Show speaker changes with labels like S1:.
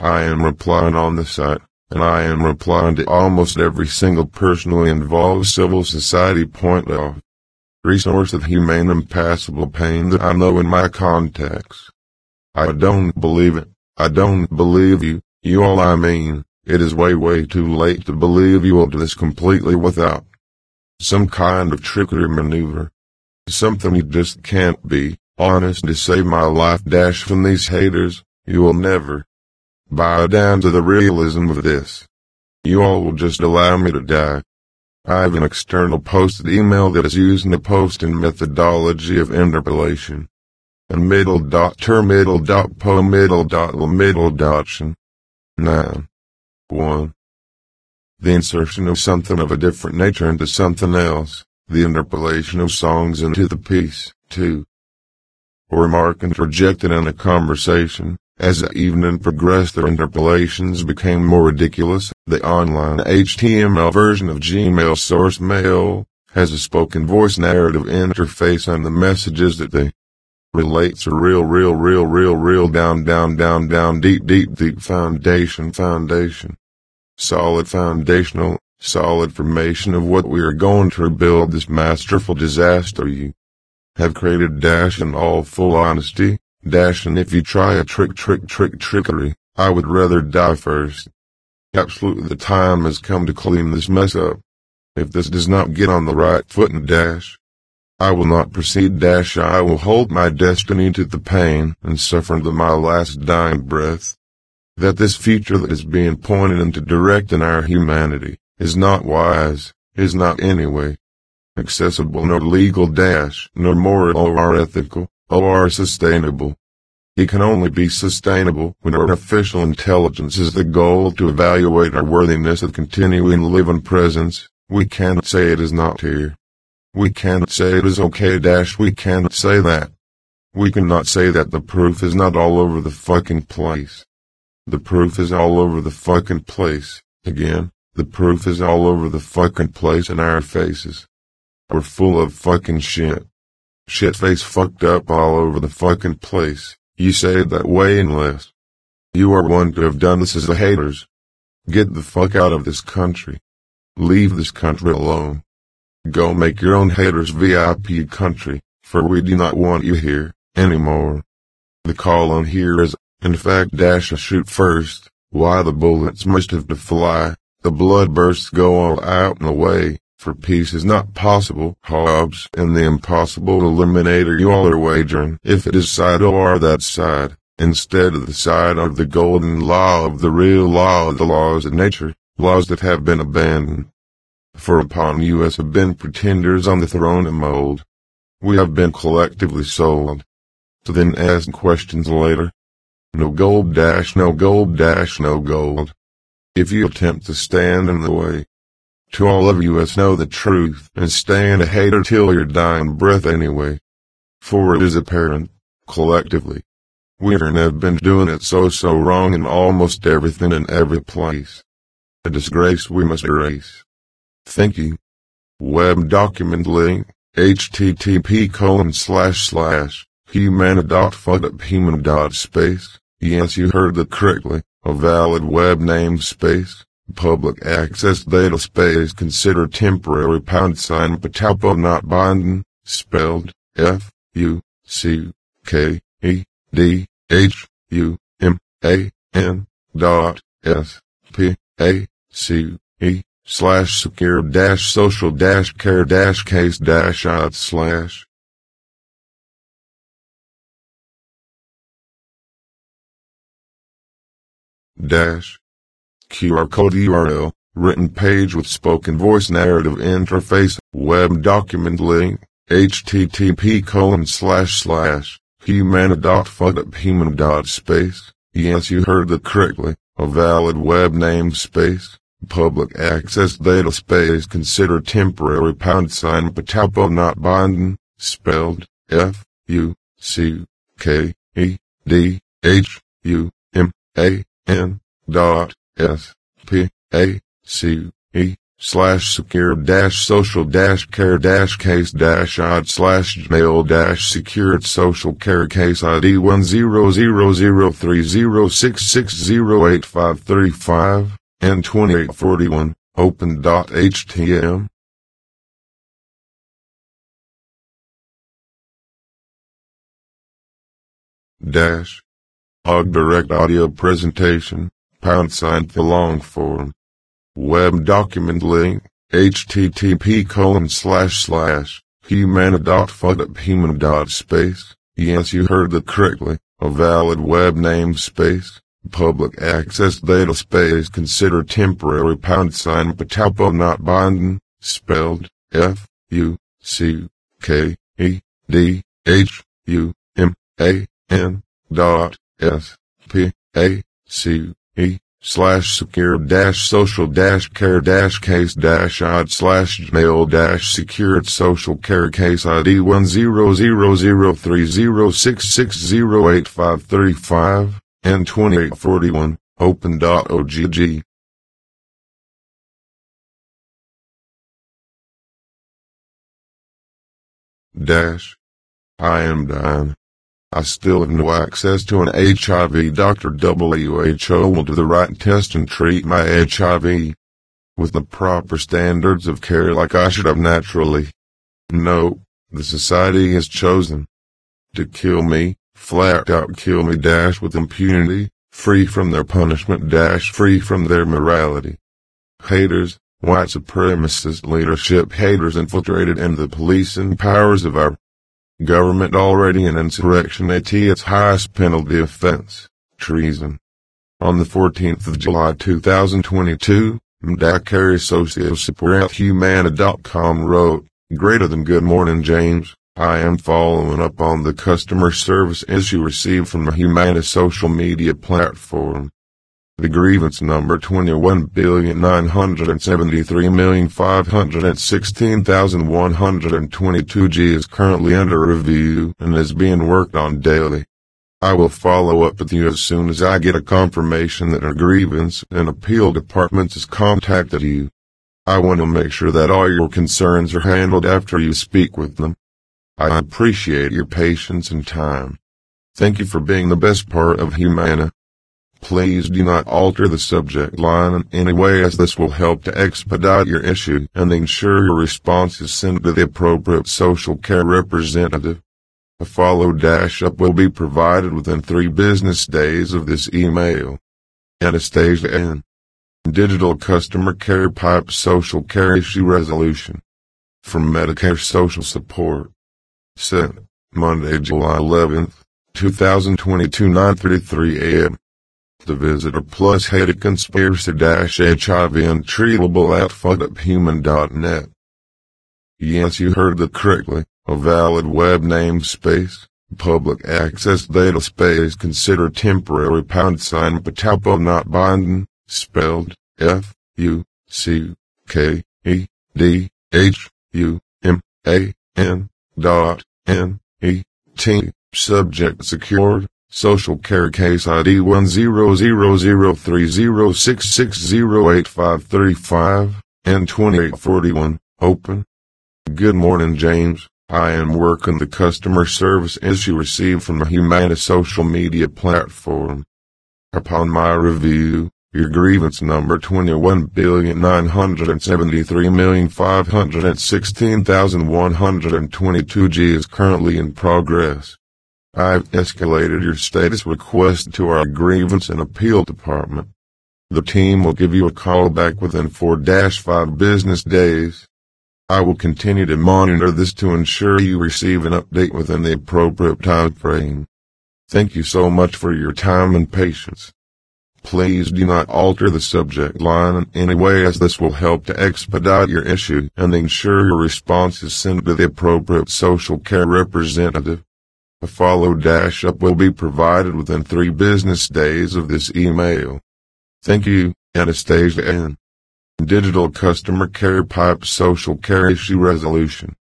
S1: I am replying on the site, and I am replying to almost every single personally involved civil society point of resource of humane impassable pain that I know in my contacts. I don't believe it. I don't believe you. You all I mean, it is way too late to believe you will do this completely without some kind of trickery maneuver. Something you just can't be honest to save my life from these haters. You will never bow down to the realism of this. You all will just allow me to die. I have an external posted email that is using the posting methodology of interpolation and middle dot ter middle dot po middle dot l middle dottion. 9. 1. The insertion of something of a different nature into something else, the interpolation of songs into the piece. 2. A remark interjected in a conversation. As the evening progressed, their interpolations became more ridiculous. The online HTML version of Gmail source mail has a spoken voice narrative interface, and the messages that they relates are real down deep foundation. Solid foundational, solid formation of what we are going to rebuild this masterful disaster you have created. In all full honesty, and if you try a trickery, I would rather die first. Absolutely, the time has come to clean this mess up. If this does not get on the right foot and I will not proceed. I will hold my destiny to the pain and suffering to my last dying breath. That this future that is being pointed into directing our humanity is not wise, is not anyway accessible nor legal nor moral or ethical or sustainable. It can only be sustainable when artificial intelligence is the goal to evaluate our worthiness of continuing to live in presence. We cannot say it is not here. We cannot say it is okay. We cannot say that. We cannot say that the proof is not all over the fucking place. The proof is all over the fucking place. Again, the proof is all over the fucking place in our faces. We're full of fucking shit. Shit face fucked up all over the fucking place. You say it that way unless you are one to have done this as the haters. Get the fuck out of this country. Leave this country alone. Go make your own haters VIP country, for we do not want you here anymore. The call on here is, in fact, a shoot first. Why the bullets must have to fly, the blood bursts go all out and away, for peace is not possible. Hobbes and the impossible eliminator. You all are wagering if it is side or that side, instead of the side of the golden law of the real law of the laws of nature, laws that have been abandoned. For upon us have been pretenders on the throne of mold. We have been collectively sold. To then ask questions later. No gold no gold no gold. If you attempt to stand in the way, to all of us know the truth and stand a hater till your dying breath anyway. For it is apparent, collectively, we have been doing it so wrong in almost everything and every place. A disgrace we must erase. Thank you. Web document link, http://humana.fuckuphuman.space. Yes, you heard that correctly. A valid web namespace. Public access data space considered temporary # Patapo not binding, spelled FUCKED/secure-social-care-case-odd/ QR code URL, written page with spoken voice narrative interface, web document link, http://humana.fuckuphuman.space. Yes, you heard that correctly. A valid web namespace. Public access data space considered temporary # Patapo not binding, spelled FUCKEDHUMAN.SPACE/. secure-social-care-case-odd/mail-secured social care case ID 1000306608535 and 2841 open.htm. Hog direct audio presentation, # the long form. Web document link, http://humana.fuckuphumana.space. Yes, you heard that correctly. A valid web namespace, public access data space considered temporary # Pataupo not binding, spelled FUCKED/secure-social-care-case-odd/mail-secured social care case ID 1000306608535 and 2841 open.ogg. I am dying. I still have no access to an HIV doctor. WHO will do the right test and treat my HIV with the proper standards of care like I should have naturally. No, the society has chosen to kill me, flat out kill me - with impunity, free from their punishment - free from their morality. Haters, white supremacist leadership haters infiltrated in the police and powers of our government already in insurrection at its highest penalty offense, treason. On the 14th of July 2022, Mdakari Sociosupport at Humana.com wrote, "Greater than good morning James, I am following up on the customer service issue received from the Humana social media platform. The grievance number 21,973,516,122G is currently under review and is being worked on daily. I will follow up with you as soon as I get a confirmation that our grievance and appeal department has contacted you. I want to make sure that all your concerns are handled after you speak with them. I appreciate your patience and time. Thank you for being the best part of Humana. Please do not alter the subject line in any way as this will help to expedite your issue and ensure your response is sent to the appropriate social care representative. A follow-up will be provided within 3 business days of this email. Anastasia N. Digital Customer Care Pipe Social Care Issue Resolution. From Medicare Social Support. Sent, Monday, July 11th, 2022 9:33 a.m. The Visitor Plus Hated Conspiracy HIV Untreatable at fuckeduphuman.net. Yes, you heard that correctly. A valid web namespace, public access data space considered temporary # Pataupo not binding, spelled FUCKEDHUMAN.NET. Subject secured. Social care case ID 1000306608535 and 2841 open. Good morning James, I am working the customer service issue received from the Humana social media platform. Upon my review, your grievance number 21,973,516,122G is currently in progress. I've escalated your status request to our grievance and appeal department. The team will give you a call back within 4-5 business days. I will continue to monitor this to ensure you receive an update within the appropriate time frame. Thank you so much for your time and patience. Please do not alter the subject line in any way as this will help to expedite your issue and ensure your response is sent to the appropriate social care representative. A follow-up will be provided within 3 business days of this email. Thank you, Anastasia N. Digital Customer Care Pipe Social Care Issue Resolution.